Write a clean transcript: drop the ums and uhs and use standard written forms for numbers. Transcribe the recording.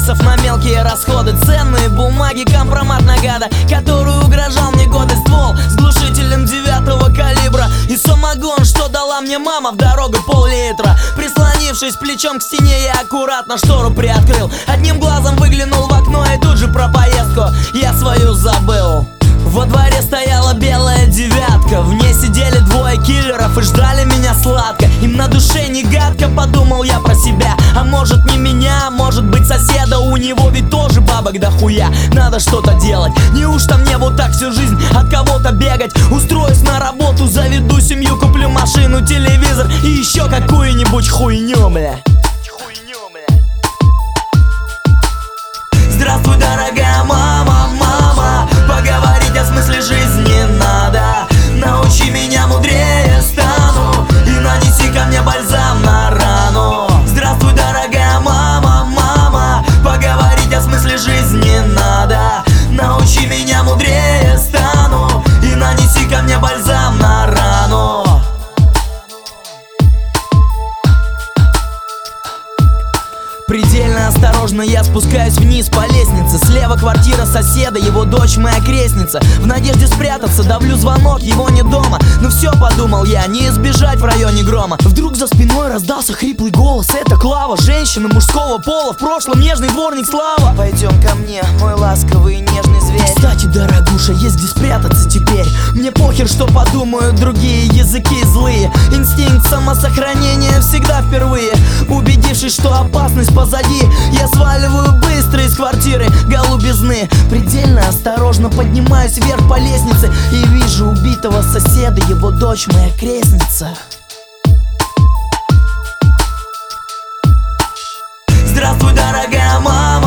баксов на мелкие расходы, ценные бумаги, компромат на гада, который угрожал мне годы. Ствол с глушителем 9-го калибра и самогон, что дала мне мама в дорогу, пол-литра. Прислонившись плечом к стене, я аккуратно штору приоткрыл, одним глазом выглянул в окно и тут же про поездку я свою забыл. Во дворе стояла белая девятка, в ней сидели двое киллеров и ждали меня сладко. Им на душе не гадко, подумал я про себя. А может не меня, может быть соседа, у него ведь тоже бабок дохуя. Надо что-то делать, неужто мне вот так всю жизнь от кого-то бегать? Устроюсь на работу, заведу семью, куплю машину, телевизор и еще какую-нибудь хуйню, бля. Здравствуй, дорогая мама, мама, поговорить о смысле жизни надо. Научи меня, мудрее стану, и нанеси ко мне бальзам на рану. Здравствуй, дорогая мама, мама, поговорить о смысле жизни надо. Научи меня, мудрее стану, и нанеси ко мне бальзам на рану. Предельно осторожно я спускаюсь вниз по лестнице. Слева квартира соседа, его дочь моя крестница. В надежде спрятаться давлю звонок, его не дома. Ну все, подумал я, не избежать в районе грома. Вдруг за спиной раздался хриплый голос. Это Клава, женщина мужского пола, в прошлом нежный дворник Слава. Пойдем ко мне, мой ласковый и нежный зверь. Кстати, дорогуша, есть где спрятаться теперь. Мне похер, что подумают другие, языки злые. Инстинкт самосохранения всегда впервые. Убедившись, что опасность позади, я сваливаю быстро из квартиры голубизны. Предельно осторожно поднимаюсь вверх по лестнице и вижу убитого соседа, его дочь моя крестница. Здравствуй, дорогая мама,